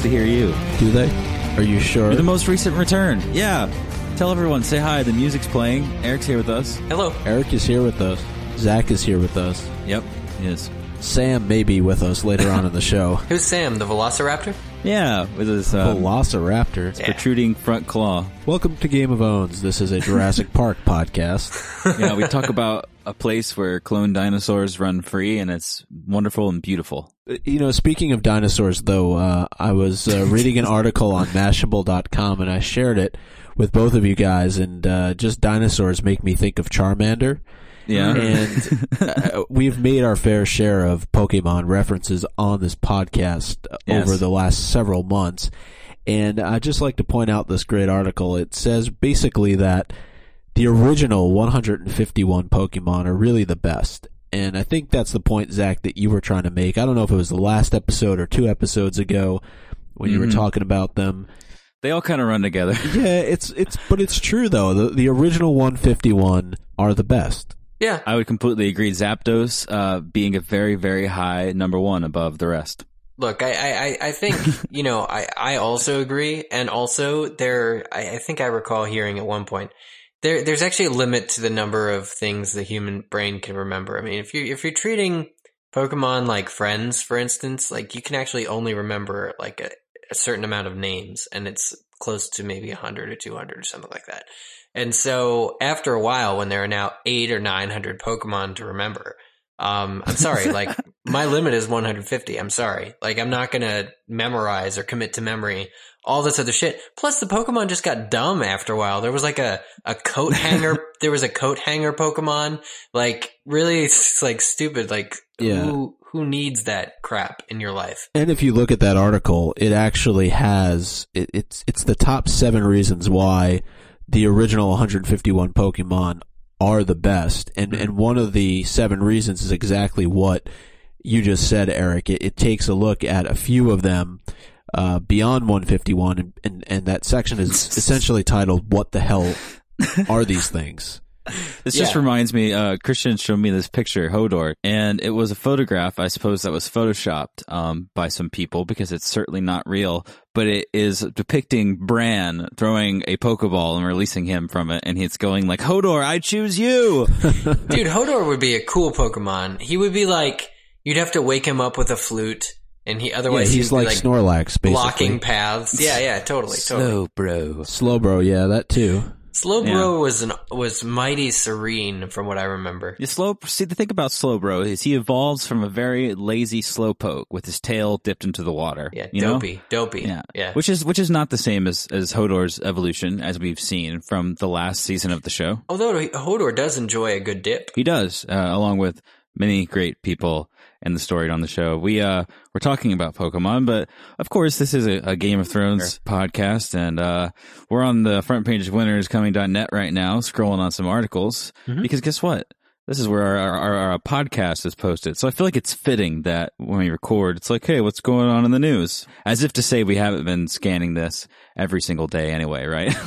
to hear you. Do they? Are you sure? You're the most recent return. Yeah. Tell everyone, say hi. The music's playing. Eric's here with us. Hello. Eric is here with us. Zach is here with us. Yep, he is. Sam may be with us later on in the show. Who's Sam, the Velociraptor? Yeah, with his Velociraptor. protruding front claw. Welcome to Game of Owns. This is a Jurassic Park podcast. Yeah, we talk about a place where cloned dinosaurs run free, and it's wonderful and beautiful. You know, speaking of dinosaurs, though, I was reading an article on Mashable.com, and I shared it with both of you guys, and just dinosaurs make me think of Charmander. Yeah. And we've made our fair share of Pokemon references on this podcast over the last several months. And I'd just like to point out this great article. It says basically that the original 151 Pokemon are really the best. And I think that's the point, Zach, that you were trying to make. I don't know if it was the last episode or 2 episodes ago when you were talking about them. They all kind of run together. Yeah, but it's true though. The original 151 are the best. Yeah. I would completely agree. Zapdos being a very, very high number 1 above the rest. Look, I think, you know, I also agree. And also I think I recall hearing at one point, there's actually a limit to the number of things the human brain can remember. I mean, if you're treating Pokemon like friends, for instance, like you can actually only remember like a certain amount of names, and it's close to maybe 100 or 200 or something like that. And so after a while, when there are now 800 or 900 Pokemon to remember, I'm sorry, like my limit is 150. I'm sorry. Like I'm not going to memorize or commit to memory all this other shit. Plus the Pokemon just got dumb after a while. There was like a coat hanger. There was a coat hanger Pokemon. Like really, it's like stupid. Like who needs that crap in your life? And if you look at that article, it actually has, it's the top 7 reasons why the original 151 Pokemon are the best. And one of the 7 reasons is exactly what you just said, Eric. It takes a look at a few of them beyond 151, and that section is essentially titled, "What the hell are these things?" This just reminds me, Christian showed me this picture, Hodor, and it was a photograph, I suppose, that was photoshopped by some people, because it's certainly not real, but it is depicting Bran throwing a Pokeball and releasing him from it, and it's going like, Hodor, I choose you! Dude, Hodor would be a cool Pokemon. He would be like, you'd have to wake him up with a flute, and he's like Snorlax, basically. Blocking paths. Yeah, totally. Slowbro, yeah, that too. Slowbro was mighty serene from what I remember. See, the thing about Slowbro is he evolves from a very lazy Slowpoke with his tail dipped into the water. Yeah, dopey. Yeah. Which is not the same as Hodor's evolution, as we've seen from the last season of the show. Although Hodor does enjoy a good dip. He does, along with many great people in the story on the show. We're talking about Pokemon, but of course this is a Game of Thrones podcast, and we're on the front page of winteriscoming.net right now, scrolling on some articles, because guess what? This is where our podcast is posted. So I feel like it's fitting that when we record, it's like, hey, what's going on in the news? As if to say we haven't been scanning this every single day anyway, right?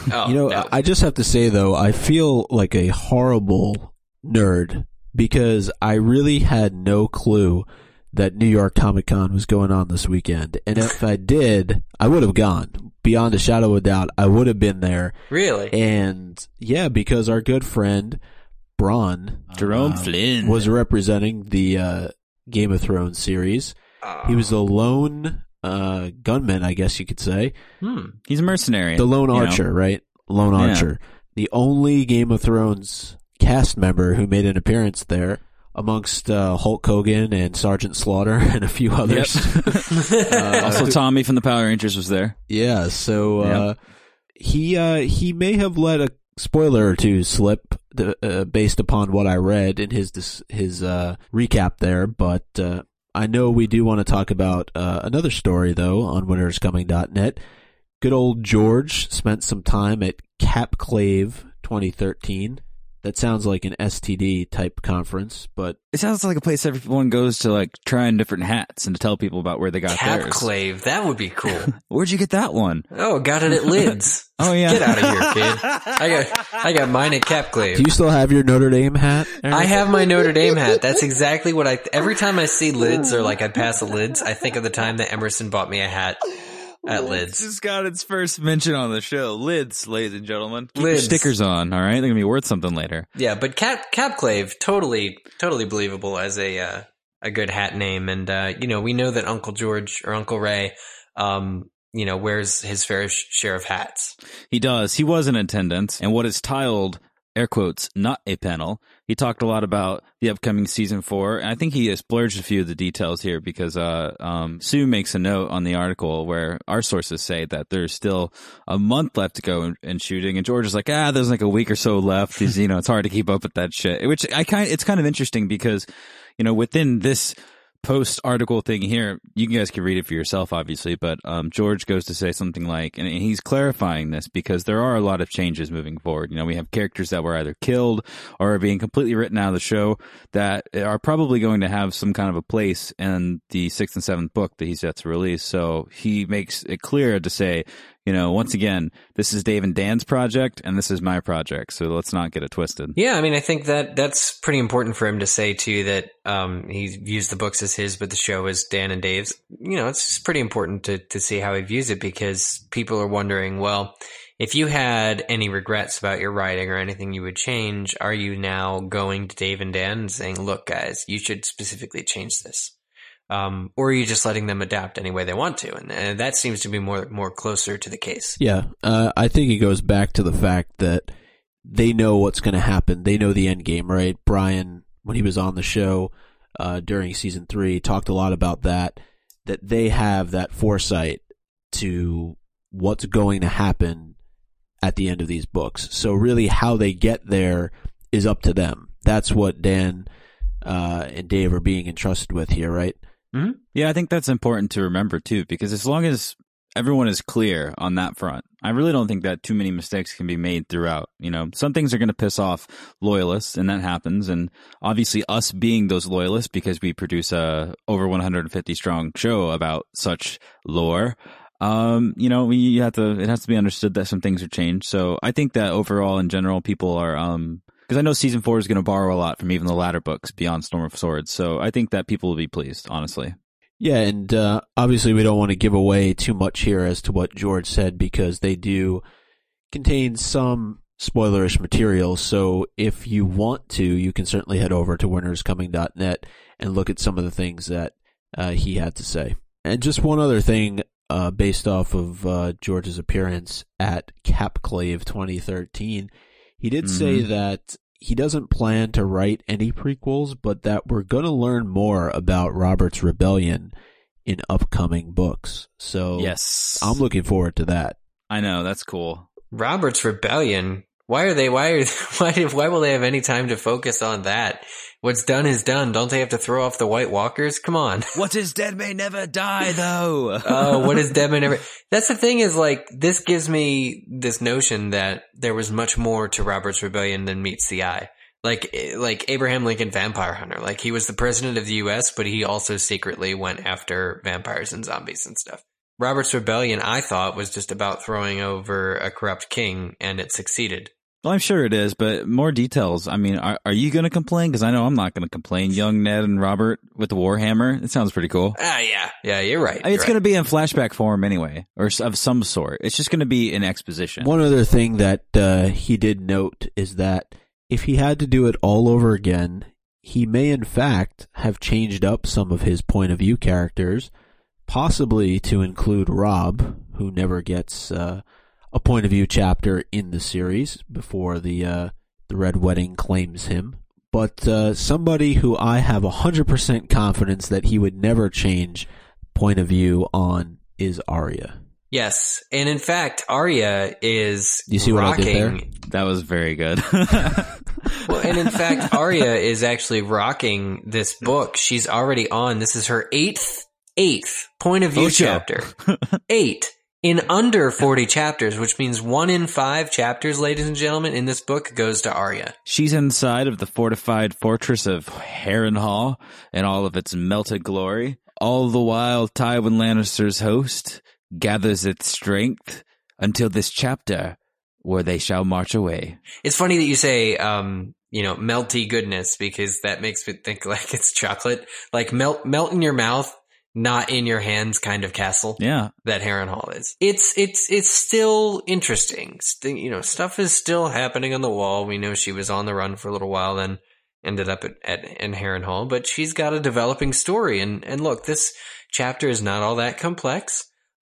I just have to say, though, I feel like a horrible nerd, because I really had no clue that New York Comic Con was going on this weekend. And if I did, I would have gone. Beyond a shadow of a doubt, I would have been there. Really? And yeah, because our good friend, Braun, Jerome Flynn, was representing the Game of Thrones series. He was the lone gunman, I guess you could say. He's a mercenary. The lone archer, right? Lone archer. The only Game of Thrones cast member who made an appearance there, amongst Hulk Hogan and Sergeant Slaughter and a few others. Yep. Also Tommy from the Power Rangers was there. Yeah, so he may have let a spoiler or two slip based upon what I read in his recap there, but I know we do want to talk about another story, though, on winteriscoming.net. Good old George spent some time at Capclave 2013. That sounds like an STD type conference, but it sounds like a place everyone goes to, like, try on different hats and to tell people about where they got theirs. Capclave, that would be cool. Where'd you get that one? Oh, got it at Lids. Oh yeah, get out of here, kid. I got mine at Capclave. Do you still have your Notre Dame hat, Eric? I have my Notre Dame hat. That's exactly what every time I see Lids or like I pass a Lids, I think of the time that Emerson bought me a hat. at Lids Lids. just got its first mention on the show. Lids, ladies and gentlemen. Keep your Lids. stickers on, all right? They're going to be worth something later. Yeah, but Capclave, totally believable as a good hat name. And, we know that Uncle George or Uncle Ray, wears his fair share of hats. He does. He was in attendance, and what is tiled, air quotes, not a panel. He talked a lot about the upcoming season 4, and I think he splurged a few of the details here because Sue makes a note on the article where our sources say that there's still a month left to go in shooting, and George is like, there's like a week or so left. He's, it's hard to keep up with that shit. Which it's kind of interesting because, within this post article thing here, you guys can read it for yourself, obviously, but George goes to say something like, and he's clarifying this because there are a lot of changes moving forward. We have characters that were either killed or are being completely written out of the show that are probably going to have some kind of a place in the 6th and 7th book that he's yet to release. So he makes it clear to say, once again, this is Dave and Dan's project and this is my project. So let's not get it twisted. Yeah, I mean, I think that's pretty important for him to say too, that he views the books as his, but the show as Dan and Dave's. It's just pretty important to see how he views it because people are wondering, well, if you had any regrets about your writing or anything you would change, are you now going to Dave and Dan and saying, look, guys, you should specifically change this? Or are you just letting them adapt any way they want to? And that seems to be more closer to the case. Yeah, I think it goes back to the fact that they know what's going to happen. They know the end game, right? Brian, when he was on the show during season 3, talked a lot about that they have that foresight to what's going to happen at the end of these books. So really how they get there is up to them. That's what Dan and Dave are being entrusted with here, right? Mm-hmm. Yeah, I think that's important to remember too, because as long as everyone is clear on that front, I really don't think that too many mistakes can be made throughout. Some things are going to piss off loyalists, and that happens. And obviously us being those loyalists, because we produce a over 150 strong show about such lore, it has to be understood that some things are changed. So I think that overall, in general, people are, because I know season 4 is going to borrow a lot from even the latter books beyond Storm of Swords. So I think that people will be pleased, honestly. Yeah, and obviously we don't want to give away too much here as to what George said because they do contain some spoilerish material. So if you want to, you can certainly head over to winteriscoming.net and look at some of the things that he had to say. And just one other thing based off of George's appearance at Capclave 2013, he did say that he doesn't plan to write any prequels, but that we're going to learn more about Robert's Rebellion in upcoming books. So yes, I'm looking forward to that. I know, that's cool. Robert's Rebellion. Why will they have any time to focus on that? What's done is done. Don't they have to throw off the White Walkers? Come on. What is dead may never die, though. Oh, what is dead may never... That's the thing is, this gives me this notion that there was much more to Robert's Rebellion than meets the eye. Like Abraham Lincoln Vampire Hunter. He was the president of the U.S., but he also secretly went after vampires and zombies and stuff. Robert's Rebellion, I thought, was just about throwing over a corrupt king, and it succeeded. Well, I'm sure it is, but more details. I mean, are you going to complain? Because I know I'm not going to complain. Young Ned and Robert with the Warhammer. It sounds pretty cool. Yeah, you're right. It's going to be in flashback form anyway, or of some sort. It's just going to be in exposition. One other thing that he did note is that if he had to do it all over again, he may in fact have changed up some of his point of view characters, possibly to include Robb, who never gets a point of view chapter in the series before the Red Wedding claims him. But somebody who I have 100% confidence that he would never change point of view on is Arya. Yes, and in fact, Arya is you see rocking. What I did there? That was very good. Well, and in fact, Arya is actually rocking this book. She's already on. This is her eighth point of view chapter. 8 in under 40 chapters, which means 1 in 5 chapters, ladies and gentlemen, in this book goes to Arya. She's inside of the fortified fortress of Harrenhal in all of its melted glory. All the while, Tywin Lannister's host gathers its strength until this chapter where they shall march away. It's funny that you say, melty goodness, because that makes me think like it's chocolate. Like melt in your mouth not in your hands kind of castle. Yeah. That Harrenhal is. It's still interesting. Stuff is still happening on the wall. We know she was on the run for a little while, then ended up in Harrenhal, but she's got a developing story. And look, this chapter is not all that complex.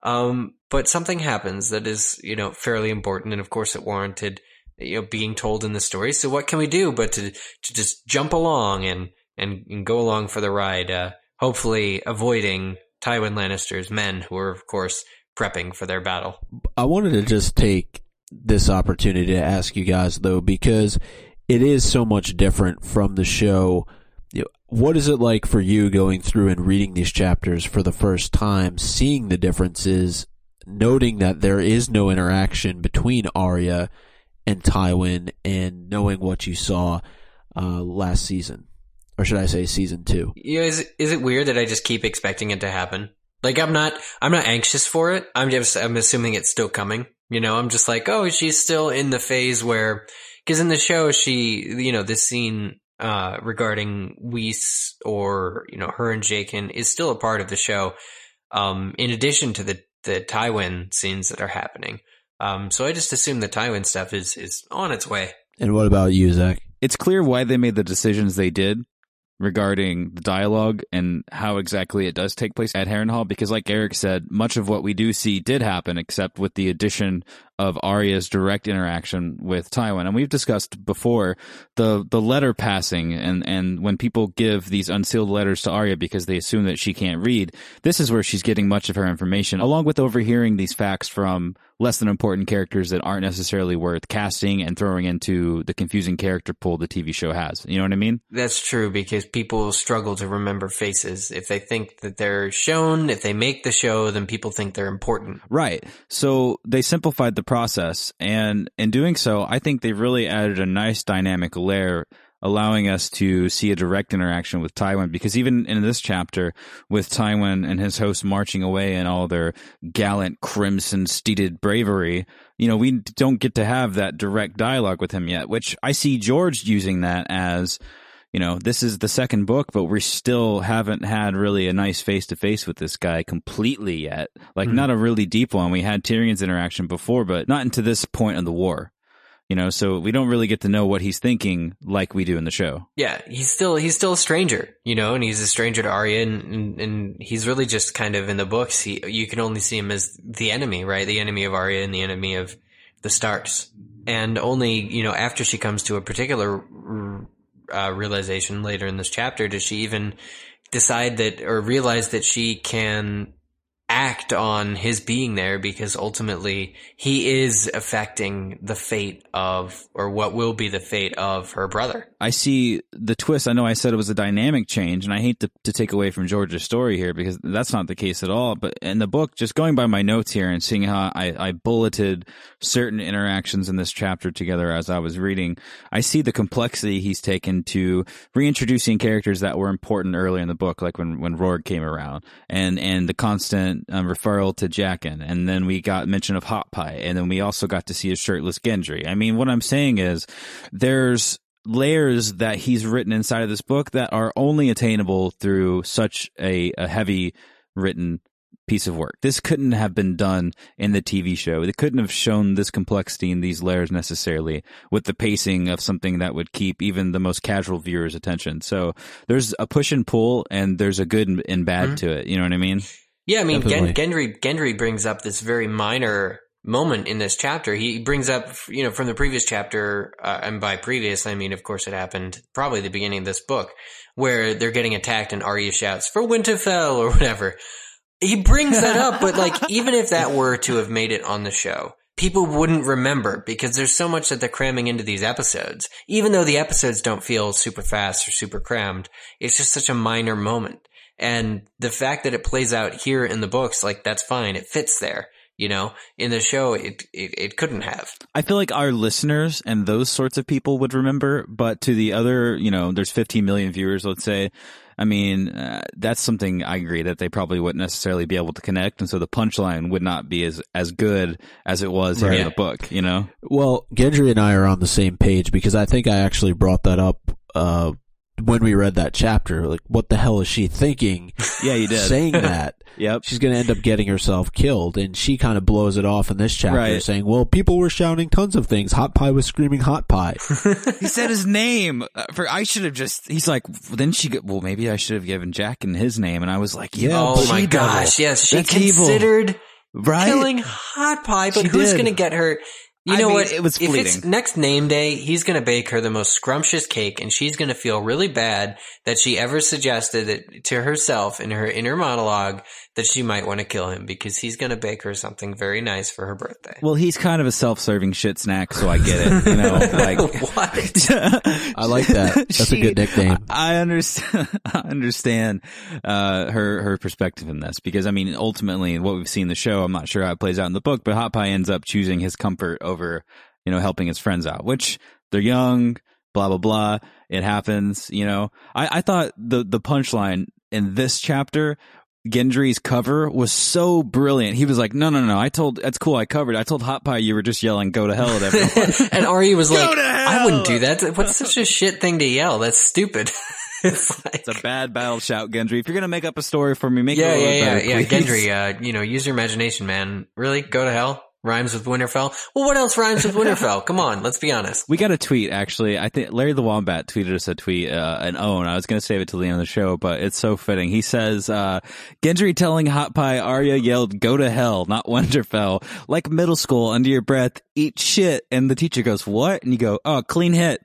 But something happens that is, fairly important. And of course it warranted, being told in the story. So what can we do but to just jump along and go along for the ride, hopefully avoiding Tywin Lannister's men who are, of course, prepping for their battle. I wanted to just take this opportunity to ask you guys, though, because it is so much different from the show. What is it like for you going through and reading these chapters for the first time, seeing the differences, noting that there is no interaction between Arya and Tywin, and knowing what you saw last season? Or should I say season 2? Is it weird that I just keep expecting it to happen? Like, I'm not anxious for it. I'm assuming it's still coming. I'm just like, oh, she's still in the phase where, because in the show, she, this scene, regarding Weiss or, her and Jaqen is still a part of the show. In addition to the Tywin scenes that are happening. So I just assume the Tywin stuff is on its way. And what about you, Zach? It's clear why they made the decisions they did regarding the dialogue and how exactly it does take place at Harrenhal, because like Eric said, much of what we do see did happen, except with the addition of Arya's direct interaction with Tywin. And we've discussed before the letter passing and when people give these unsealed letters to Arya because they assume that she can't read, this is where she's getting much of her information, along with overhearing these facts from less than important characters that aren't necessarily worth casting and throwing into the confusing character pool the TV show has. You know what I mean? That's true, because people struggle to remember faces. If they think that they're shown, if they make the show, then people think they're important. Right. So they simplified the process, and in doing so, I think they really added a nice dynamic layer, allowing us to see a direct interaction with Tywin, because even in this chapter, with Tywin and his hosts marching away in all their gallant crimson-steeded bravery, we don't get to have that direct dialogue with him yet, which I see George using that as, this is the second book, but we still haven't had really a nice face-to-face with this guy completely yet. Like, not a really deep one. We had Tyrion's interaction before, but not into this point of the war. So we don't really get to know what he's thinking like we do in the show. Yeah, he's still a stranger, and he's a stranger to Arya, and he's really just kind of in the books. You can only see him as the enemy, right? The enemy of Arya and the enemy of the Starks. And only, after she comes to a particular realization later in this chapter does she even decide that, or realize that she can act on his being there, because ultimately he is affecting the fate of, or what will be the fate of, her brother. I see the twist. I know I said it was a dynamic change, and I hate to take away from George's story here, because that's not the case at all. But in the book, just going by my notes here and seeing how I bulleted certain interactions in this chapter together as I was reading, I see the complexity he's taken to reintroducing characters that were important early in the book, like when Roarg came around, and the constant referral to Jaqen, and then we got mention of Hot Pie, and then we also got to see a shirtless Gendry. I mean, what I'm saying is there's layers that he's written inside of this book that are only attainable through such a heavy written piece of work. This couldn't have been done in the TV show. They couldn't have shown this complexity in these layers necessarily with the pacing of something that would keep even the most casual viewer's attention. So there's a push and pull, and there's a good and bad to it. You know what I mean? Yeah, I mean, Gendry brings up this very minor moment in this chapter. He brings up, from the previous chapter, and by previous, I mean, of course, it happened probably the beginning of this book, where they're getting attacked and Arya shouts, "For Winterfell," or whatever. He brings that up, but even if that were to have made it on the show, people wouldn't remember, because there's so much that they're cramming into these episodes. Even though the episodes don't feel super fast or super crammed, it's just such a minor moment. And the fact that it plays out here in the books, that's fine. It fits there. In the show, it couldn't have. I feel like our listeners and those sorts of people would remember, but to the other, there's 15 million viewers, let's say. I mean, that's something I agree that they probably wouldn't necessarily be able to connect. And so the punchline would not be as good as it was in the book, Well, Gendry and I are on the same page, because I think I actually brought that up, when we read that chapter, like, what the hell is she thinking? Yeah, you did. Saying that. Yep. She's going to end up getting herself killed. And she kind of blows it off in this chapter, Right. saying, well, people were shouting tons of things. Hot Pie was screaming hot pie. He said his name. He's like, then well, maybe I should have given Jack his name. And I was like, yeah, oh my gosh, yes, she considered killing Hot Pie, but who's going to get her? You know what? It was if fleeting. it's next name day, he's going to bake her the most scrumptious cake, and she's going to feel really bad that she ever suggested it to herself in her inner monologue that she might want to kill him because he's going to bake her something very nice for her birthday. Well, he's kind of a self-serving shit snack, so I get it. You know, like what? I like that. That's a good nickname. I understand her perspective in this because I mean, ultimately, what we've seen in the show, I'm not sure how it plays out in the book, but Hot Pie ends up choosing his comfort over, you know, helping his friends out, which they're young, blah blah blah. It happens, you know. I thought the punchline in this chapter, Gendry's cover, was so brilliant. He was like, no, that's cool, I covered. I told Hot Pie you were just yelling go to hell at everyone. And Arya was like, to hell! I wouldn't do that. What's such a shit thing to yell? That's stupid. It's a bad battle shout, Gendry. If you're gonna make up a story for me, make it a little better, please. Gendry, you know, use your imagination, man. Really? Go to hell? Rhymes with Winterfell? Well, what else rhymes with Winterfell? Come on, let's be honest. We got a tweet, actually. I think Larry the Wombat tweeted us a tweet, an own. I was going to save it till the end of the show, but it's so fitting. He says, Gendry telling Hot Pie Arya yelled, go to hell, not Winterfell. Like middle school, under your breath, eat shit. And the teacher goes, what? And you go, oh, clean hit.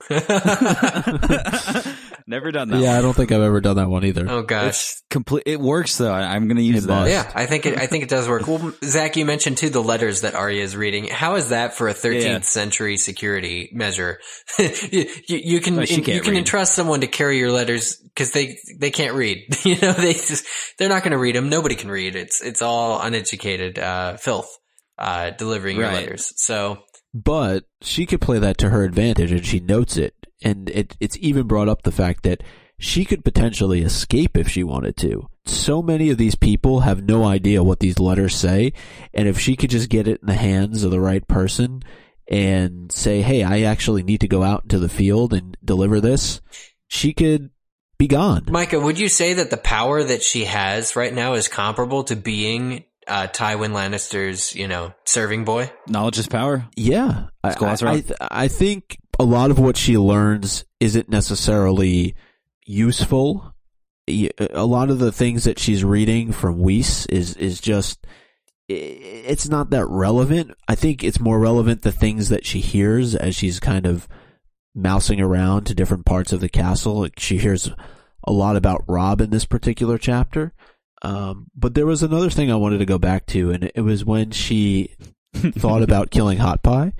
Never done that one. I don't think I've ever done that one either. Oh gosh. It works though. I'm going to use that. Yeah, I think it does work. Well, Zach, you mentioned too the letters that Arya is reading. How is that for a 13th century security measure? you can entrust someone to carry your letters because they can't read. You know, they're not going to read them. Nobody can read. It's all uneducated filth delivering your letters. So, but she could play that to her advantage, and she notes it. And it's even brought up the fact that she could potentially escape if she wanted to. So many of these people have no idea what these letters say, and if she could just get it in the hands of the right person and say, hey, I actually need to go out into the field and deliver this, she could be gone. Micah, would you say that the power that she has right now is comparable to being Tywin Lannister's, you know, serving boy? Knowledge is power. Yeah. I think a lot of what she learns isn't necessarily useful. A lot of the things that she's reading from Weiss is just, it's not that relevant. I think it's more relevant the things that she hears as she's kind of mousing around to different parts of the castle. Like she hears a lot about Robb in this particular chapter. But there was another thing I wanted to go back to, and it was when she thought about killing Hot Pie.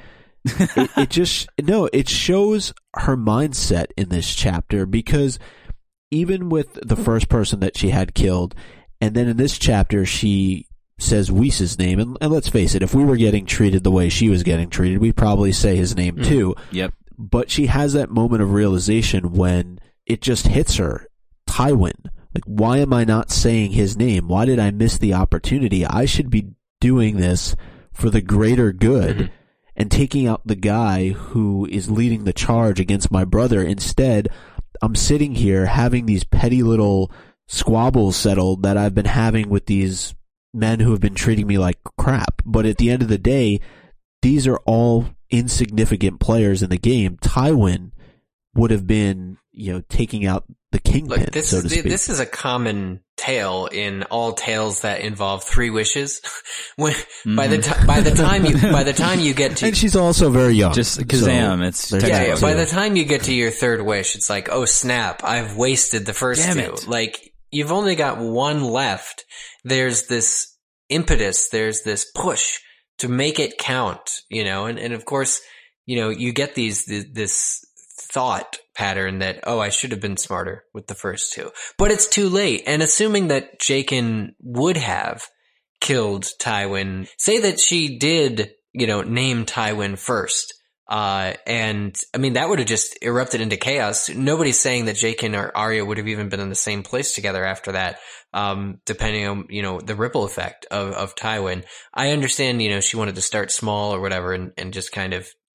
It shows her mindset in this chapter, because even with the first person that she had killed, and then in this chapter she says Weiss's name, and let's face it, if we were getting treated the way she was getting treated, we'd probably say his name too. Yep. But she has that moment of realization when it just hits her, Tywin. Like, why am I not saying his name? Why did I miss the opportunity? I should be doing this for the greater good and taking out the guy who is leading the charge against my brother. Instead, I'm sitting here having these petty little squabbles settled that I've been having with these men who have been treating me like crap. But at the end of the day, these are all insignificant players in the game. Tywin would have been, taking out the kingpin, so to speak. This is a common tale in all tales that involve three wishes. By the time you get to, and she's also very young. Just Kazam. By the time you get to your third wish, it's like, oh snap, I've wasted the first two. Like, you've only got one left. There's this impetus. There's this push to make it count. And of course, you get this thought pattern that, oh, I should have been smarter with the first two. But it's too late. And assuming that Jaqen would have killed Tywin, say that she did, name Tywin first. And I mean, that would have just erupted into chaos. Nobody's saying that Jaqen or Arya would have even been in the same place together after that, depending on, the ripple effect of Tywin. I understand, she wanted to start small or whatever and just kind of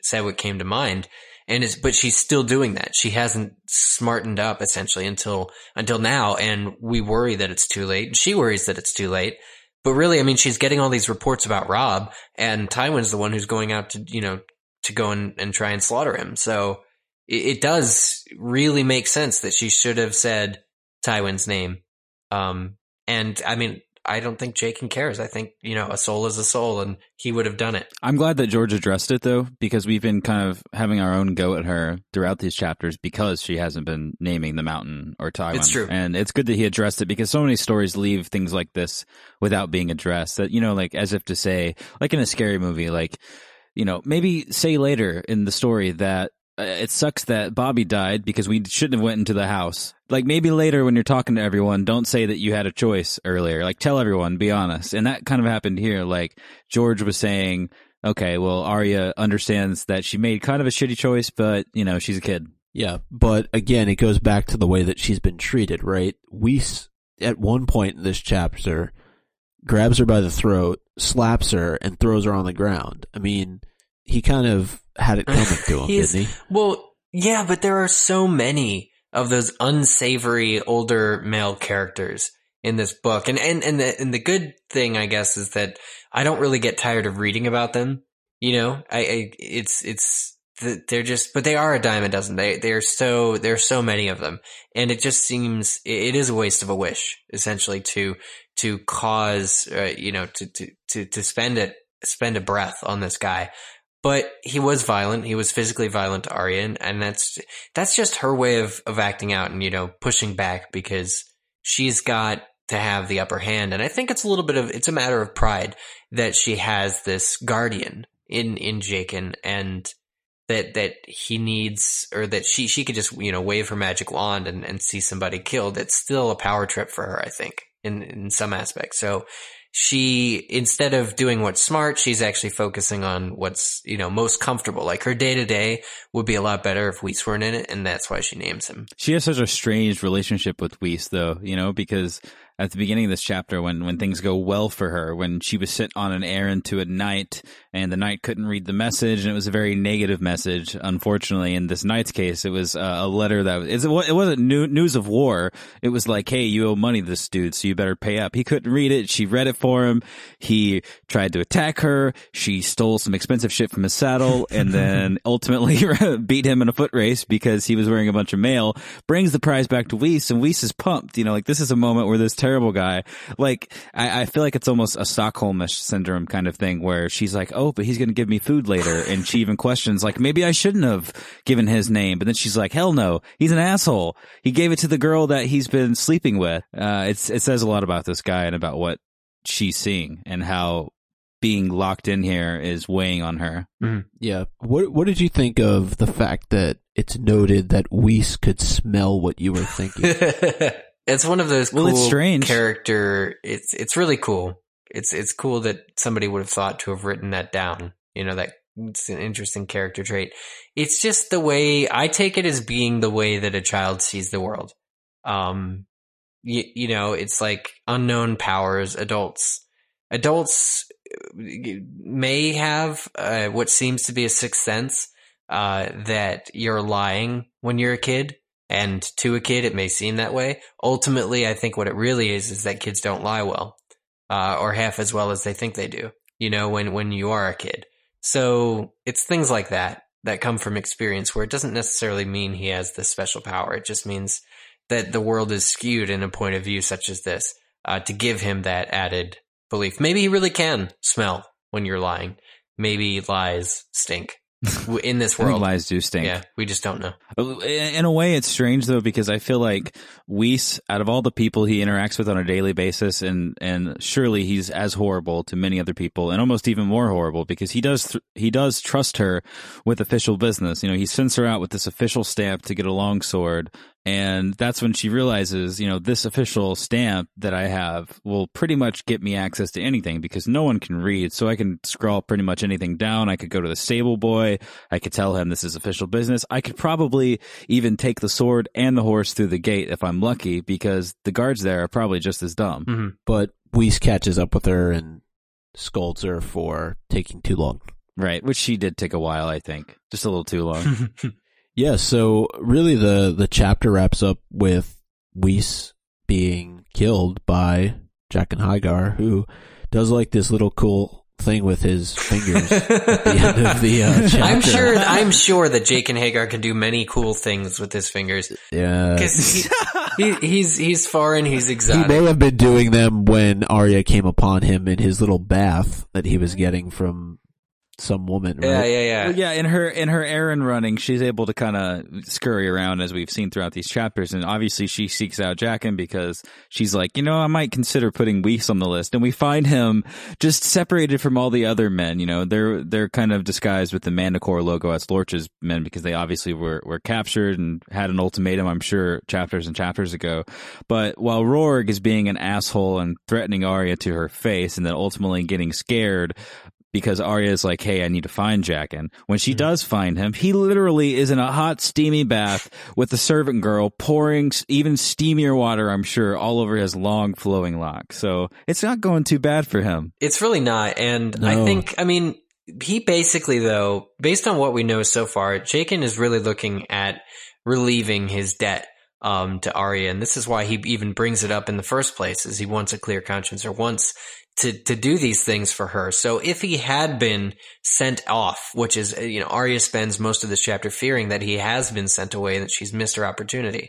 said what came to mind. But she's still doing that. She hasn't smartened up essentially until now. And we worry that it's too late. And she worries that it's too late. But really, I mean, she's getting all these reports about Robb, and Tywin's the one who's going out to go and try and slaughter him. So it does really make sense that she should have said Tywin's name. And I mean, I don't think Jaqen cares. I think, a soul is a soul, and he would have done it. I'm glad that George addressed it, though, because we've been kind of having our own go at her throughout these chapters because she hasn't been naming the mountain or Tywin. It's true. And it's good that he addressed it because so many stories leave things like this without being addressed. That, like as if to say, like in a scary movie, like, maybe say later in the story that it sucks that Bobby died because we shouldn't have went into the house. Like maybe later when you're talking to everyone, don't say that you had a choice earlier. Like tell everyone, be honest. And that kind of happened here. Like George was saying, okay, well, Arya understands that she made kind of a shitty choice, but she's a kid. Yeah. But again, it goes back to the way that she's been treated, right? Weiss at one point in this chapter grabs her by the throat, slaps her, and throws her on the ground. I mean, he kind of had it coming to him, didn't he? Well, yeah, but there are so many of those unsavory older male characters in this book. And the good thing, I guess, is that I don't really get tired of reading about them. They're just, but they are a dime a dozen. There are so many of them. And it just seems, it is a waste of a wish, essentially, to cause, to spend a breath on this guy. But he was violent. He was physically violent to Arya, and that's just her way of acting out and, pushing back because she's got to have the upper hand. And I think it's a matter of pride that she has this guardian in Jaqen, and that he needs, or that she could just, wave her magic wand and see somebody killed. It's still a power trip for her, I think, in some aspects. So she, instead of doing what's smart, she's actually focusing on what's, most comfortable. Like her day to day would be a lot better if Weiss weren't in it, and that's why she names him. She has such a strange relationship with Weiss, though, because at the beginning of this chapter, when things go well for her, when she was sent on an errand to a knight and the knight couldn't read the message, and it was a very negative message, unfortunately. In this knight's case, it was a letter it wasn't news of war. It was like, hey, you owe money to this dude, so you better pay up. He couldn't read it. She read it for him. He tried to attack her. She stole some expensive shit from his saddle and then ultimately beat him in a foot race because he was wearing a bunch of mail, brings the prize back to Weiss, and Weiss is pumped. This is a moment where this terrible guy, like, I feel like it's almost a Stockholmish syndrome kind of thing where she's like, oh, but he's going to give me food later. And she even questions, like, maybe I shouldn't have given his name. But then she's like, hell no, he's an asshole. He gave it to the girl that he's been sleeping with. It says a lot about this guy and about what she's seeing and how being locked in here is weighing on her. Mm-hmm. Yeah. What did you think of the fact that it's noted that Weiss could smell what you were thinking? It's one of those cool it's strange. character. It's really cool. It's cool that somebody would have thought to have written that down. That it's an interesting character trait. It's just the way I take it as being the way that a child sees the world. It's like unknown powers. Adults may have what seems to be a sixth sense that you're lying when you're a kid. And to a kid, it may seem that way. Ultimately, I think what it really is that kids don't lie well, or half as well as they think they do, when you are a kid. So it's things like that come from experience where it doesn't necessarily mean he has this special power. It just means that the world is skewed in a point of view such as this, to give him that added belief. Maybe he really can smell when you're lying. Maybe lies stink. In this world. I think lies do stink. Yeah, we just don't know. In a way, it's strange, though, because I feel like Weiss, out of all the people he interacts with on a daily basis, and surely he's as horrible to many other people, and almost even more horrible, because he does trust her with official business. He sends her out with this official stamp to get a longsword, and that's when she realizes, this official stamp that I have will pretty much get me access to anything because no one can read, so I can scrawl pretty much anything down. I could go to the stable boy. I could tell him this is official business. I could probably even take the sword and the horse through the gate if I'm lucky because the guards there are probably just as dumb. Mm-hmm. But Weiss catches up with her and scolds her for taking too long. Right, which she did take a while, I think. Just a little too long. Yeah, so really the chapter wraps up with Whis being killed by Jaqen H'ghar, who does like this little cool thing with his fingers at the end of the chapter. I'm sure that Jaqen H'ghar can do many cool things with his fingers. Yeah. Because he's foreign, he's exotic. He may have been doing them when Arya came upon him in his little bath that he was getting from some woman, right? Yeah. Well, yeah, in her errand running, she's able to kind of scurry around, as we've seen throughout these chapters, and obviously she seeks out Jaqen because she's like, I might consider putting Whis on the list, and we find him just separated from all the other men. They're kind of disguised with the Manticore logo as Lorch's men because they obviously were captured and had an ultimatum, I'm sure, chapters and chapters ago. But while Rorg is being an asshole and threatening Arya to her face, and then ultimately getting scared because Arya is like, hey, I need to find Jaqen. When she does find him, he literally is in a hot, steamy bath with the servant girl pouring even steamier water, I'm sure, all over his long, flowing locks. So it's not going too bad for him. It's really not. And No. I mean, he basically, though, based on what we know so far, Jaqen is really looking at relieving his debt to Arya. And this is why he even brings it up in the first place, is he wants a clear conscience, or wants to do these things for her. So if he had been sent off, which is, Arya spends most of this chapter fearing that he has been sent away, that she's missed her opportunity,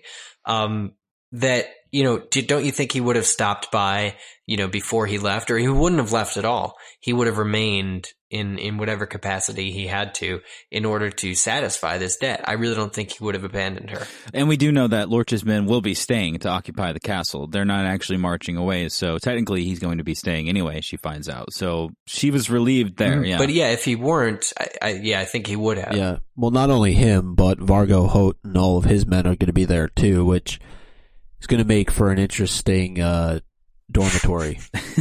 that, don't you think he would have stopped by, before he left? Or he wouldn't have left at all. He would have remained in whatever capacity he had to in order to satisfy this debt. I really don't think he would have abandoned her. And we do know that Lorch's men will be staying to occupy the castle. They're not actually marching away, so technically he's going to be staying anyway, she finds out. So she was relieved there, yeah. But yeah, if he weren't, I think he would have. Yeah. Well, not only him, but Vargo Hoat and all of his men are going to be there too, which is going to make for an interesting dormitory.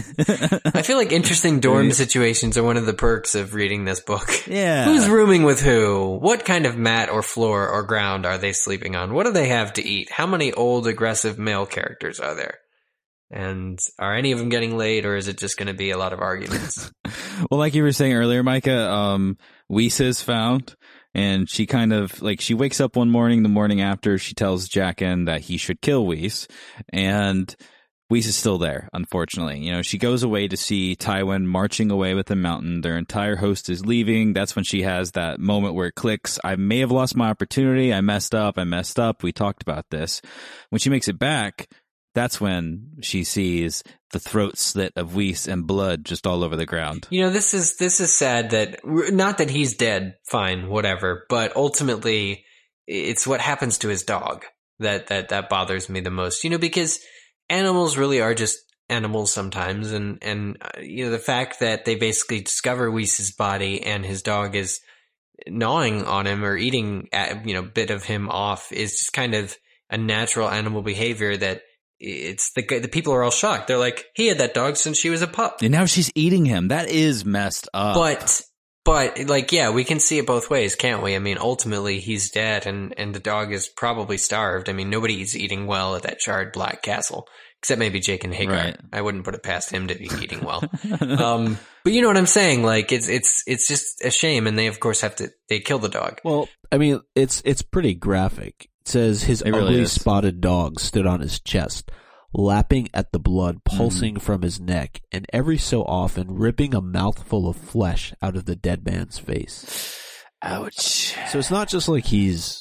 I feel like interesting dorm situations are one of the perks of reading this book. Yeah. Who's rooming with who? What kind of mat or floor or ground are they sleeping on? What do they have to eat? How many old, aggressive male characters are there? And are any of them getting laid, or is it just going to be a lot of arguments? Well, like you were saying earlier, Micah, Whis is found, and she kind of, she wakes up one morning, the morning after, she tells Jaqen that he should kill Whis, and Whis is still there, unfortunately. She goes away to see Tywin marching away with the mountain. Their entire host is leaving. That's when she has that moment where it clicks. I may have lost my opportunity. I messed up. We talked about this. When she makes it back, that's when she sees the throat slit of Whis and blood just all over the ground. This is sad that, not that he's dead, fine, whatever, but ultimately it's what happens to his dog that bothers me the most, because animals really are just animals sometimes. And the fact that they basically discover Whis' body and his dog is gnawing on him or eating, a bit of him off is just kind of a natural animal behavior that it's the people are all shocked. They're like, he had that dog since she was a pup. And now she's eating him. That is messed up. But yeah, we can see it both ways, can't we? I mean, ultimately he's dead and the dog is probably starved. I mean, nobody's eating well at that charred black castle, except maybe Jaqen H'ghar. Right. I wouldn't put it past him to be eating well. But you know what I'm saying? It's just a shame. And they of course they kill the dog. Well, I mean, it's pretty graphic. It says his ugly spotted dog stood on his chest, lapping at the blood pulsing from his neck, and every so often ripping a mouthful of flesh out of the dead man's face. Ouch. So it's not just like he's,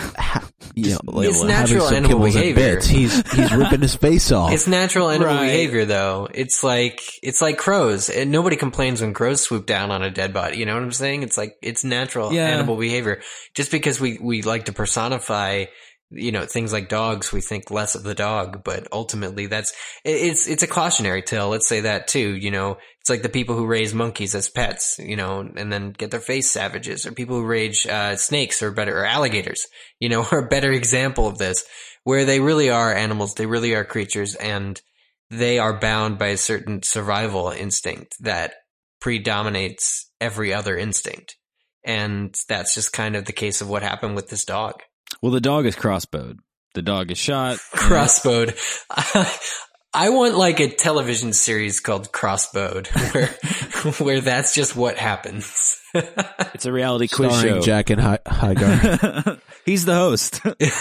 it's natural animal behavior. He's ripping his face off. It's natural animal behavior, though. It's like crows. And nobody complains when crows swoop down on a dead body. You know what I'm saying? It's natural animal behavior. Just because we like to personify, things like dogs, we think less of the dog, but ultimately it's a cautionary tale. Let's say that too. It's like the people who raise monkeys as pets, and then get their face savages, or people who raise snakes or alligators, are a better example of this, where they really are animals, they really are creatures, and they are bound by a certain survival instinct that predominates every other instinct. And that's just kind of the case of what happened with this dog. Well, the dog is crossbowed. The dog is shot. Crossbowed. I want like a television series called Crossbowed where that's just what happens. It's a reality quiz Starring show. Jack and Hagar. He's the host.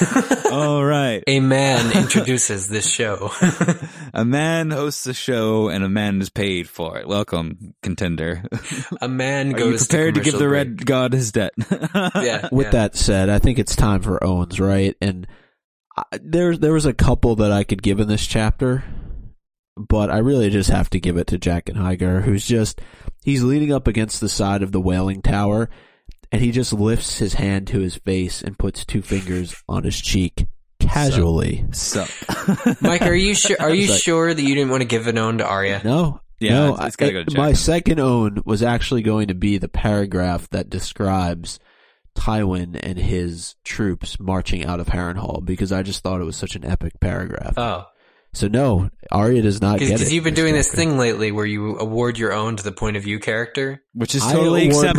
All right. A man introduces this show. A man hosts a show and a man is paid for it. Welcome, contender. A man Are goes you prepared to give the commercial red god his debt? Yeah. With that said, I think it's time for Owens, right? And there was a couple that I could give in this chapter, but I really just have to give it to Jack and Hagar, he's leaning up against the side of the whaling tower, and he just lifts his hand to his face and puts 2 fingers on his cheek casually. So, Mike, are you sure? Are you sure that you didn't want to give an own to Arya? No. Yeah, no, it's gotta go to Jack. my second own was actually going to be the paragraph that describes Tywin and his troops marching out of Harrenhal, because I just thought it was such an epic paragraph. Oh, So no, Arya does not get it. because you've been in doing this chapter. thing lately where you award your own to the point of view character. which is totally accepted.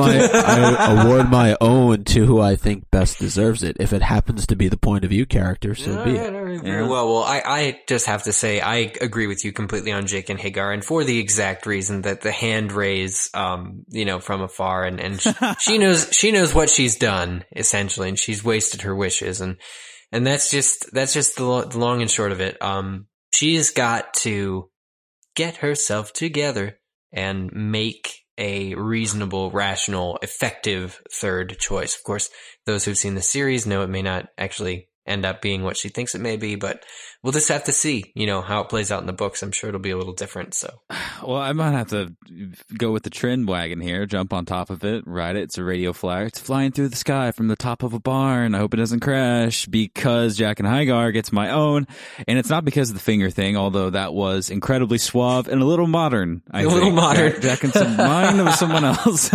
I award my own to who I think best deserves it. If it happens to be the point of view character, so be it. Very well, I just have to say I agree with you completely on Jake and Hagar, and for the exact reason that the hand raise, from afar, and she knows what she's done essentially, and she's wasted her wishes, and that's just the long and short of it. She's got to get herself together and make a reasonable, rational, effective third choice. Of course, those who've seen the series know it may not actually end up being what she thinks it may be, but we'll just have to see, how it plays out in the books. I'm sure it'll be a little different. So, Well, I might have to go with the trend wagon here, jump on top of it, ride it. It's a radio flyer. It's flying through the sky from the top of a barn. I hope it doesn't crash, because Jack and Hagar gets my own. And it's not because of the finger thing, although that was incredibly suave and a little modern. I think. Modern. Jack in some mind of someone else,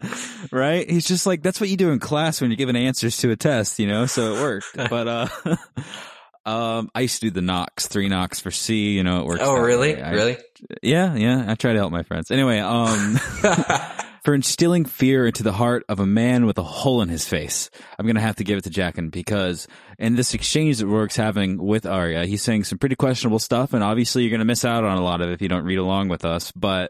right? He's just like, that's what you do in class when you're giving answers to a test, so it worked. But, I used to do the knocks, 3 knocks for C, it works. oh, really? Way. Really? Yeah. I try to help my friends. Anyway, for instilling fear into the heart of a man with a hole in his face, I'm going to have to give it to Jaqen, because in this exchange that Rourke's having with Arya, he's saying some pretty questionable stuff, and obviously you're going to miss out on a lot of it if you don't read along with us, but,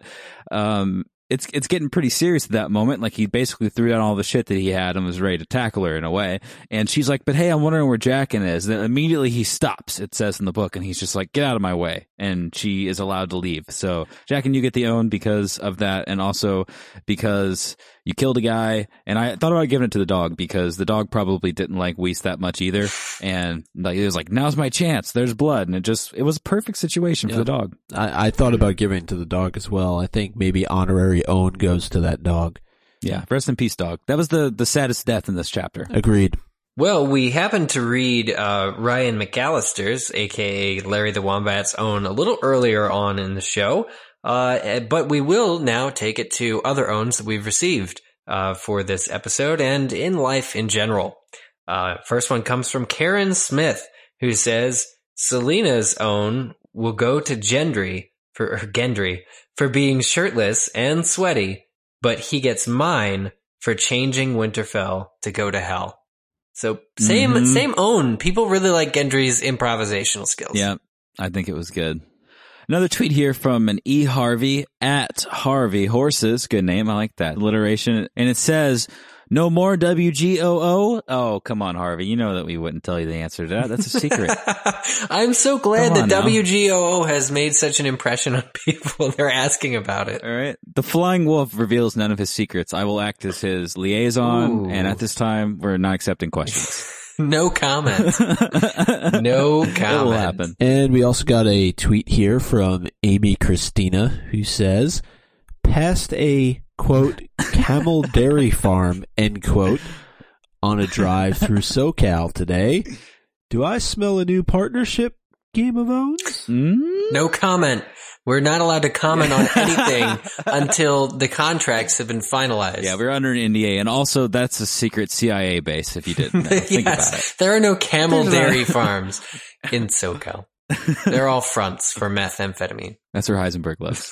it's getting pretty serious at that moment. Like, he basically threw down all the shit that he had and was ready to tackle her in a way. And she's like, but hey, I'm wondering where Jaqen is. Then immediately he stops, it says in the book, and he's just like, get out of my way. And she is allowed to leave. So, Jaqen, you get the own because of that, and also because you killed a guy. And I thought about giving it to the dog, because the dog probably didn't like Weiss that much either. And it was like, now's my chance. There's blood. And it was a perfect situation for the dog. I thought about giving it to the dog as well. I think maybe honorary own goes to that dog. Yeah. Rest in peace, dog. That was the saddest death in this chapter. Agreed. Well, we happened to read Ryan McAllister's, aka Larry the Wombat's own, a little earlier on in the show, but we will now take it to other owns that we've received for this episode and in life in general. First one comes from Karen Smith, who says, Selena's own will go to Gendry for being shirtless and sweaty, but he gets mine for changing Winterfell to go to hell. So same own. People really like Gendry's improvisational skills. Yeah, I think it was good. Another tweet here from an E. Harvey at Harvey Horses. Good name. I like that alliteration. And it says, no more WGOO? Oh, come on, Harvey. You know that we wouldn't tell you the answer to that. That's a secret. I'm so glad that now. WGOO has made such an impression on people. They're asking about it. All right. The Flying Wolf reveals none of his secrets. I will act as his liaison. Ooh. And at this time, we're not accepting questions. No comment. No comment. It'll happen. And we also got a tweet here from Amy Christina, who says, past a, quote, camel dairy farm, end quote, on a drive through SoCal today. Do I smell a new partnership, Game of Owns? No comment. We're not allowed to comment on anything until the contracts have been finalized. Yeah, we're under an NDA. And also, that's a secret CIA base, if you didn't know. Think about it. There are no camel dairy farms in SoCal. They're all fronts for methamphetamine. That's where Heisenberg lives.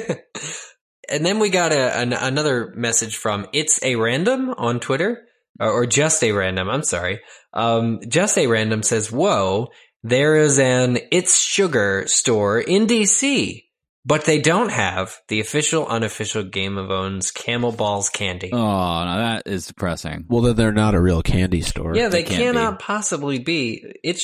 And then we got another message from It's a Random on Twitter, or Just a Random, I'm sorry. Just a Random says, whoa, there is an It's Sugar store in DC, but they don't have the official, unofficial Game of Owns Camel Balls candy. Oh, no, that is depressing. Well, then they're not a real candy store. Yeah, they can't cannot possibly be.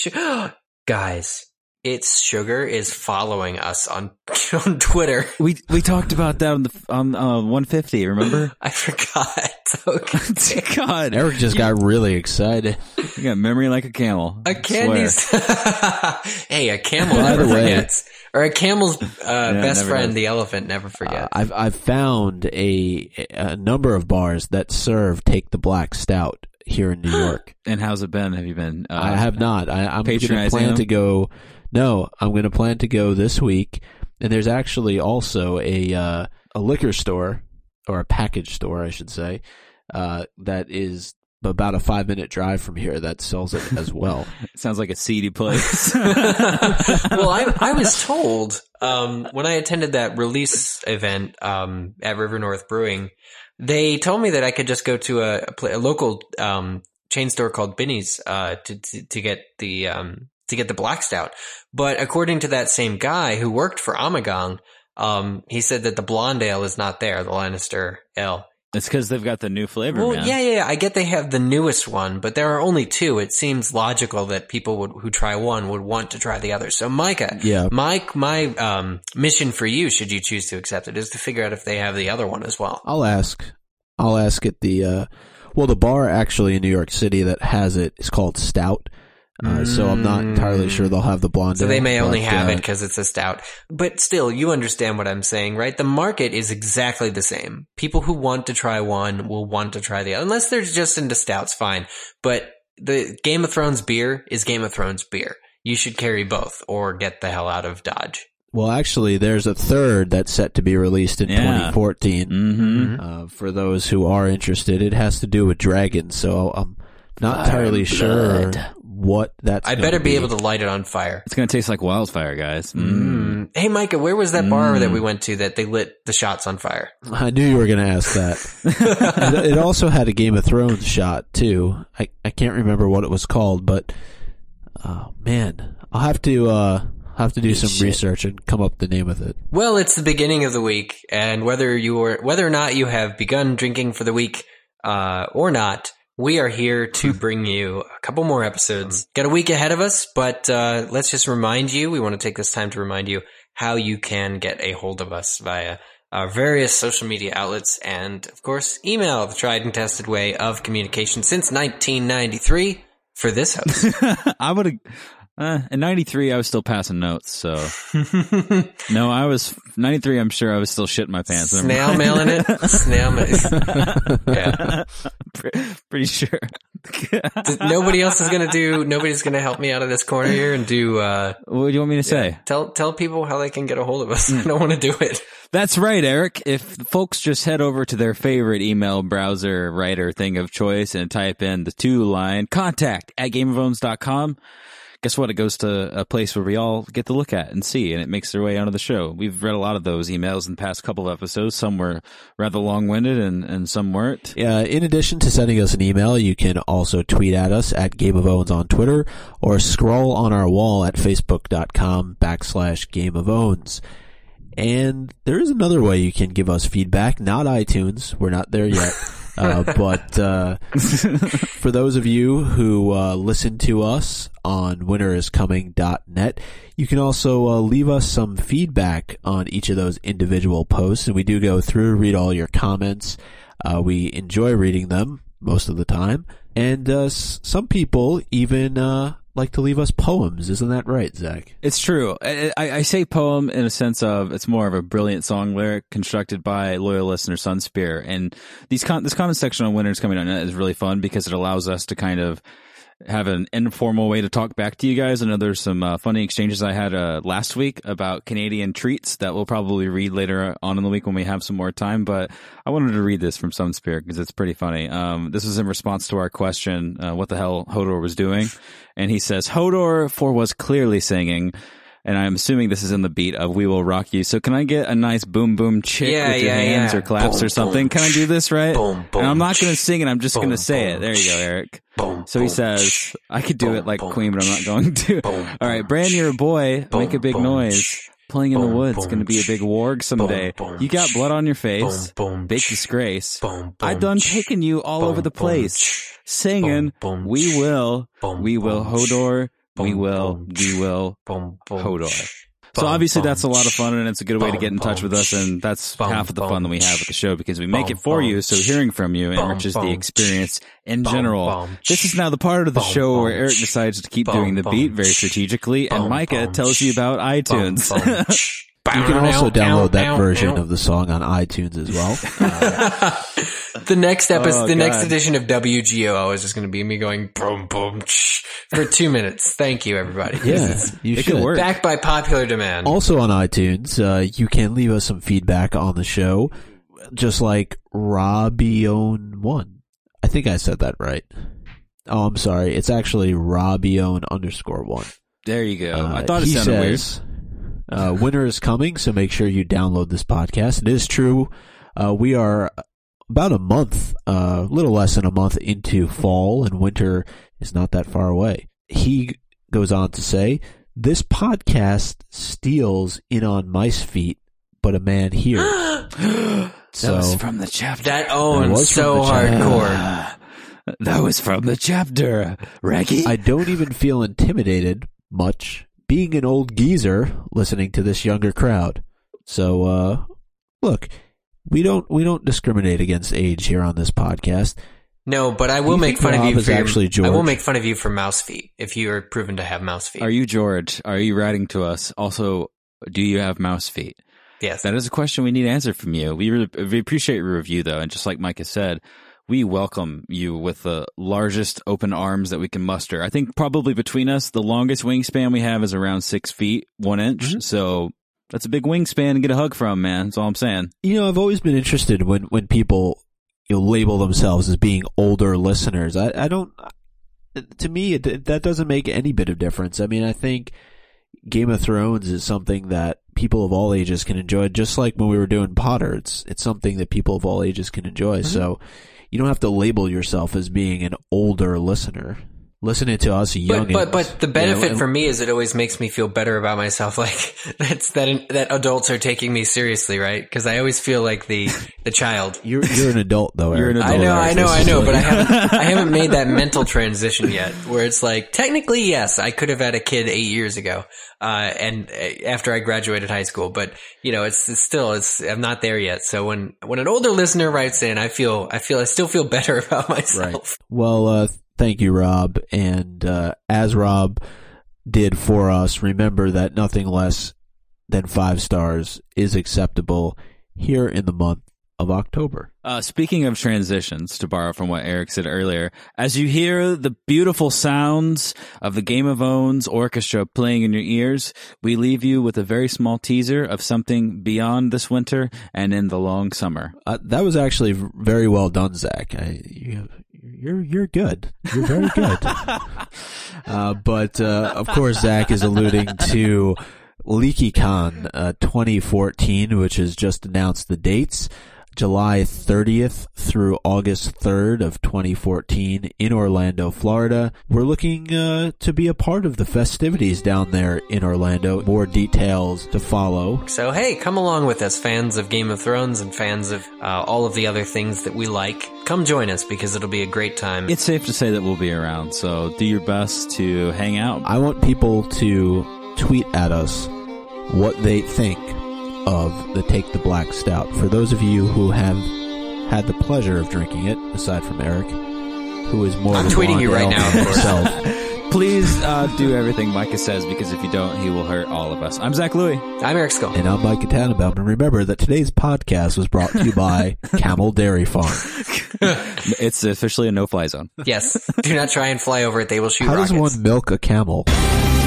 Guys, It's Sugar is following us on Twitter. We talked about that on 150. Remember? I forgot. Okay. God, Eric just got really excited. you got memory like a camel. A candy's. Hey, a camel By never the way- forgets. Or a camel's best never friend, does. the elephant, never forgets. I've found a number of bars that serve Take the Black Stout here in New York. And how's it been? Have you been? I have not. I'm going to patronizing plan them? to go. No, I'm going to plan to go this week. And there's actually also a liquor store, or a package store, I should say, that is about a 5-minute drive from here that sells it as well. It sounds like a seedy place. Well, I was told when I attended that release event at River North Brewing, they told me that I could just go to a local chain store called Binny's to get the Black Stout. But according to that same guy who worked for Ommegang, he said that the Blonde Ale is not there, the Lannister Ale. It's because they've got the new flavor, Well, man. yeah. I get they have the newest one, but there are only two. It seems logical that people who try one would want to try the other. So, Micah, Yeah. my mission for you, should you choose to accept it, is to figure out if they have the other one as well. I'll ask at the the bar actually in New York City that has it is called Stout. So I'm not entirely sure they'll have the blonde. So they may only but, have it because it's a stout. But still, you understand what I'm saying, right? The market is exactly the same. People who want to try one will want to try the other. Unless they're just into stouts, fine. But the Game of Thrones beer is Game of Thrones beer. You should carry both or get the hell out of Dodge. Well, actually, there's a third that's set to be released in 2014. Mm-hmm. For those who are interested, it has to do with dragons. So I'm not entirely sure what that's. I better be able to light it on fire. It's going to taste like wildfire, guys. Hey, Micah, where was that bar that we went to that they lit the shots on fire? I knew you were going to ask that. It also had a Game of Thrones shot too. I can't remember what it was called, but man, I'll have to do some research and come up with the name of it. Well, it's the beginning of the week, and whether or not you have begun drinking for the week or not, we are here to bring you a couple more episodes. Got a week ahead of us, but let's just remind you, we want to take this time to remind you how you can get a hold of us via our various social media outlets and, of course, email, the tried and tested way of communication since 1993 for this host. I would have, in 93, I was still passing notes, so. No, 93, I'm sure I was still shitting my pants. Snail mailing it? Snail mailing. Yeah. Pretty sure. Nobody's going to help me out of this corner here and do, What do you want me to say? Tell people how they can get a hold of us. I don't want to do it. That's right, Eric. If folks just head over to their favorite email browser writer thing of choice and type in the 2-line contact@gameofowns.com, guess what? It goes to a place where we all get to look at and see, and it makes their way onto the show. We've read a lot of those emails in the past couple of episodes. Some were rather long-winded and some weren't. Yeah, in addition to sending us an email, you can also tweet at us at Game of Owns on Twitter or scroll on our wall at facebook.com/Game of Owns. And there is another way you can give us feedback, not iTunes. We're not there yet. But for those of you who listen to us on winteriscoming.net, you can also leave us some feedback on each of those individual posts. And we do go through, read all your comments. We enjoy reading them most of the time. And some people even like to leave us poems. Isn't that right, Zach? It's true. I say poem in a sense of it's more of a brilliant song lyric constructed by loyal listener Sunspear. And this comment section on winteriscoming.net is really fun because it allows us to kind of have an informal way to talk back to you guys. I know there's some funny exchanges I had last week about Canadian treats that we'll probably read later on in the week when we have some more time. But I wanted to read this from Sunspear because it's pretty funny. This was in response to our question, what the hell Hodor was doing. And he says, Hodor was clearly singing, and I'm assuming this is in the beat of "We Will Rock You." So can I get a nice boom boom chick with your hands or claps boom, or something? Boom, can I do this right? Boom, boom, and I'm not going to sing it. I'm just going to say boom, it. There you go, Eric. Boom, so he boom, says, I could do it like boom, Queen, but I'm not going to. All right, Bran, you're a boy. Make a big noise. Playing in the woods. It's going to be a big warg someday. You got blood on your face. Big disgrace. I done taken you all over the place. Singing, we will Hodor. We will Hodor. So obviously that's a lot of fun, and it's a good way to get in touch with us, and that's half of the fun that we have at the show, because we make it for you, so hearing from you enriches the experience in general. This is now the part of the show where Eric decides to keep doing the beat very strategically, and Micah tells you about iTunes. You can also download that version of the song on iTunes as well. The next episode, the next edition of WGO is just going to be me going boom boom for 2 minutes. Thank you, everybody. Yeah, you should work. Backed by popular demand. Also on iTunes, you can leave us some feedback on the show, just like Robione1. I think I said that right. Oh, I'm sorry. It's actually Robione_1. There you go. I thought it sounded weird. Winter is coming, so make sure you download this podcast. It is true. We are about a month, a little less than a month into fall, and winter is not that far away. He goes on to say, this podcast steals in on mice feet, but a man hears. That was from the chapter. That owns so hardcore. That was from the chapter, Reggie. I don't even feel intimidated much, being an old geezer listening to this younger crowd. So, look, we don't discriminate against age here on this podcast. No, but I will make fun of you for I will make fun of you for mouse feet if you are proven to have mouse feet. Are you George? Are you writing to us? Also, do you have mouse feet? Yes. That is a question we need answered from you. We appreciate your review, though, and just like Micah said, we welcome you with the largest open arms that we can muster. I think probably between us, the longest wingspan we have is around 6 feet, 1 inch. Mm-hmm. So that's a big wingspan to get a hug from, man. That's all I'm saying. You know, I've always been interested when people label themselves as being older listeners. I don't, to me, that doesn't make any bit of difference. I mean, I think Game of Thrones is something that people of all ages can enjoy, just like when we were doing Potter. It's something that people of all ages can enjoy. Mm-hmm. So you don't have to label yourself as being an older listener. Listening to us young. But the benefit for me is it always makes me feel better about myself. Like that adults are taking me seriously, right? Because I always feel like the child. You're an adult though, Eric. You're an adult. I know, but I haven't made that mental transition yet where it's like, technically, yes, I could have had a kid 8 years ago. And after I graduated high school, but you know, I'm not there yet. So when an older listener writes in, I still feel better about myself. Right. Well, thank you, Rob. And as Rob did for us, remember that nothing less than 5 stars is acceptable here in the month of October. Speaking of transitions, to borrow from what Eric said earlier, as you hear the beautiful sounds of the Game of Thrones orchestra playing in your ears, we leave you with a very small teaser of something beyond this winter and in the long summer. That was actually very well done, Zach. You're good. You're very good. But of course, Zach is alluding to LeakyCon 2014, which has just announced the dates. July 30th through August 3rd of 2014 in Orlando, Florida. We're looking to be a part of the festivities down there in Orlando. More details to follow. So, hey, come along with us, fans of Game of Thrones and fans of all of the other things that we like. Come join us because it'll be a great time. It's safe to say that we'll be around, so do your best to hang out. I want people to tweet at us what they think of the Take the Black Stout. For those of you who have had the pleasure of drinking it, aside from Eric, who is more I'm tweeting you right now, of course. Please do everything Micah says, because if you don't, he will hurt all of us. I'm Zach Louie. I'm Eric Skull. And I'm Micah Tannenbaum. And remember that today's podcast was brought to you by Camel Dairy Farm. It's officially a no-fly zone. Yes. Do not try and fly over it. They will shoot rockets. How does one milk a camel?